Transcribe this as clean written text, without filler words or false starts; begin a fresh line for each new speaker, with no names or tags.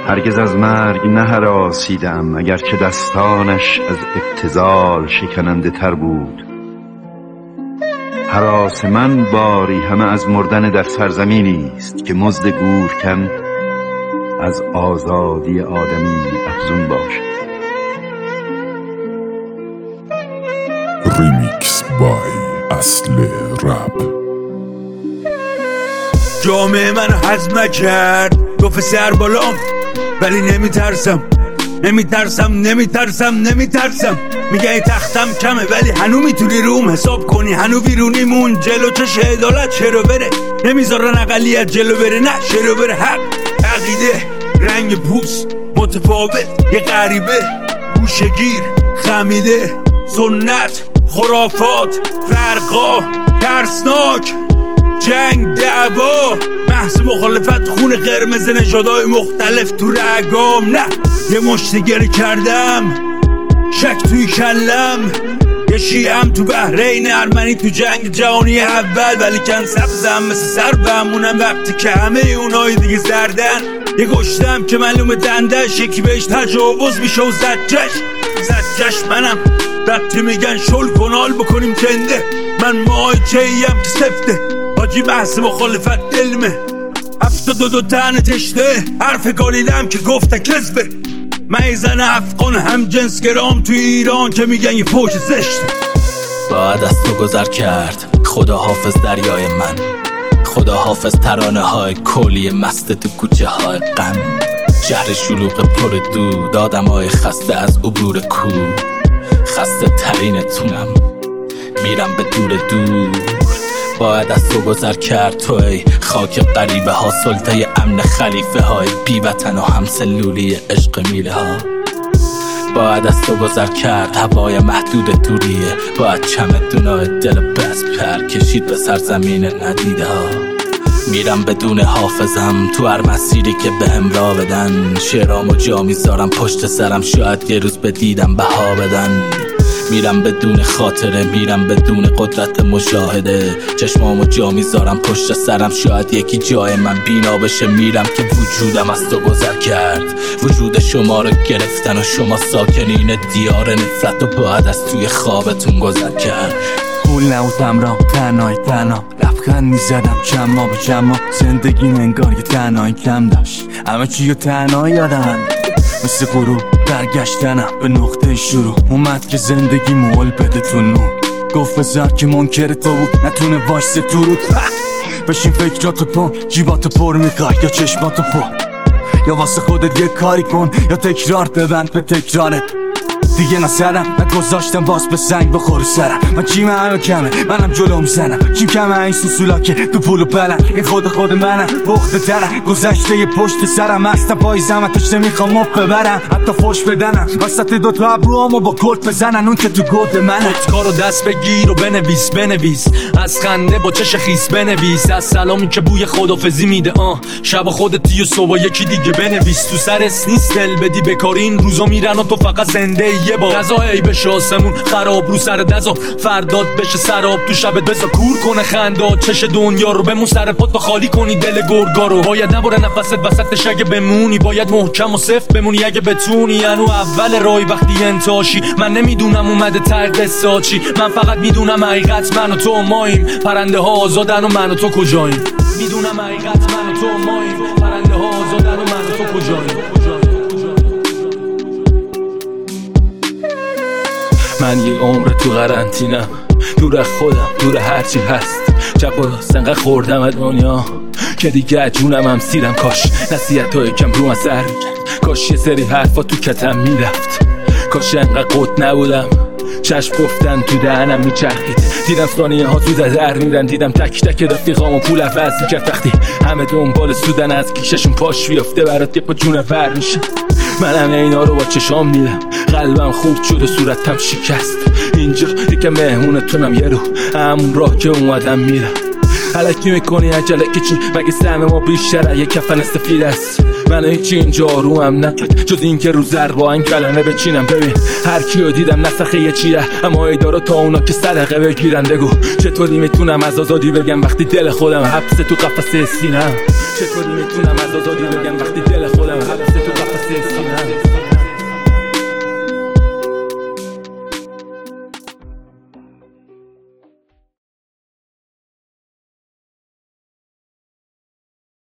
هرگز از مرگ نهراسیدم، اگرچه دستانش از ابتذال شکننده تر بود. هراس من باری همه از مردن در سرزمینی است که مزد گورکن از آزادی آدمی افزون باشد.
ریمیکس بای اصل رپ.
جامعه منو هضم نکرد، گفت سر بالام ولی نمیترسم. میگه ای تختم کمه ولی هنو میتونی روم حساب کنی، هنو بیرونیمون جلو چش عدالت چرا بره، نمیذارن اقلیت جلو بره، نه چرا بره. حق، عقیده، رنگ پوست متفاوت، یه غریبه گوشگیر خمیده، سنت، خرافات، فرقا، ترسناک، جنگ، دعوا، بحث مخالفت، خون قرمز نژادهای مختلف تو رگام. نه یه مشتگری کردم، شک توی کلم، یه شیعم تو بحرین، ارمنی تو جنگ جهانی اول، ولی کن سبزم مثل سر بمونم وقتی که همه اونای دیگه زردن. یه گشتم که معلوم دندش، یکی بهش تجاوز میشه و زدجش منم. وقتی میگن شل کنال بکنیم جنده، من مای چهیم که سفته، حاجی بحث مخالفت دلمه. 72 تن تشته، حرف گالیدم که گفته کذبه. من زن افغان هم جنس گرام تو ایران که میگن یه فوش زشته.
باید از تو گذر کرد، خدا حافظ دریای من، خدا حافظ ترانه های کلی مست تو کوچه های غم، شهر شلوغ پر دود، آدم های خسته از عبور کو، خسته ترینتونم میرم به دور. باید از تو گذر کرد تو ای خاک غریبه ها، سلطه امن خلیفه های بی وطن و همسلولی عشق میله ها. باید از تو گذر کرد هوای محدود توریه، باید چمدونای دل بس پر کشید به سرزمین ندیده ها. میرم بدون حافظم تو هر مسیری که بهم راه بدن، شعرامو جا میذارم پشت سرم، شاید یه روز بدیدم بها بدن. میرم بدون خاطره، میرم بدون قدرت مشاهده، چشمامو جا میذارم پشت سرم، شاید یکی جای من بینا بشه. میرم که وجودم از تو گذر کرد، وجود شما رو گرفتن و شما ساکنین دیار نفرت و باید از توی خوابتون گذر کرد.
پول نبودم را تنها لبخند میزدم جمع به جمع، زندگی انگار یه تنهایی کم داشت، همه چی رو تنها یادم مثل غروب برگشتنم به نقطه شروع. اومد که زندگی مول بده تو نور، گفت بذار که منکر تو بود نتونه وایسه تو رو. بشین فکراتو کن، جیباتو پر میخوای یا چشماتو پر، یا واسه خودت یه کاری کن یا تکرار ببند به تکرارت. دیگه نسرم نگذاشتم باز به سنگ بخوره سرم، من چیم همه کمه منم جلو میزنم، چیم کمه این سوسولا که تو پولو بلن، این خود منم بخته ترم، گذشته یه پشت سرم هستم پای زمتش نمیخوام مف ببرم، حتی فوش بدنم وسط دوتا ابروامو با کلت بزنن اون که تو گود منم.
کارو دست بگیر و بنویس، از خنده با چش خیس بنویس، از سلامی که بوی خدافزی میده شب خودتی و صبح یکی دیگه بنویس. تو سرت نیست دل بدی بکاری، این روزا میرن و تو فقط زنده یه بار. غذا ای بشه آسمون خراب رو سر دزا، فرداد بشه سراب تو شبت بزا کور کنه خنداد چش دنیا رو، بمون سر پات خالی کنی دل گرگا رو. باید نبره نفست وسطش اگه بمونی، باید محکم و سفت بمونی اگه بتونی. انو اول رای وقتی انتاشی، من نمیدونم اومده ته قصه چی، من فقط میدونم حقیقت من و تو ماییم، پرنده ها آزادن و من و تو کجاییم. میدونم حقیقت من و تو ماییم، پرنده ها آزادن و من و تو کجاییم. من یه عمر تو قرنطینم، دور از خودم، دور هرچی هست، چپ و راست انقدر خوردم از دنیا که دیگه جونم هم سیرم. کاش نصیحت های کم رو من سر میکرد، کاش یه سری حرفا تو کتم میرفت، کاش انقدر قد نبودم چشم گفتن تو دهنم میچرخید. دیدم ثانیه ها تو در میرن، دیدم تک تک رفیقامو پول عوض میکرد، وقتی همه دنبال سودن از کیششون پاش بیافته برات یه پا جونه ور میشه. منم اینا رو با چشام دیدم، قلبم خورد شد و صورتم شکست. اینجا دیگه مهمونتونم یه رو، همون راه که اومدم میرم. الکی میکنی عجله که چی؟ مگه سهم ما بیشتره یه کفن سفید است؟ من هیچی اینجا آرومم نکرد جز این که رو زر با این کلمه بچینم. ببین هر کیو دیدم نسخه یه چیه، اما ایدارو تا اونا که صدقه بگیرن. بگو چطوری میتونم از آزادی بگم وقتی دل خودم حبس تو قفسه سینم؟ چطوری میتونم از آزادی بگم وقتی دل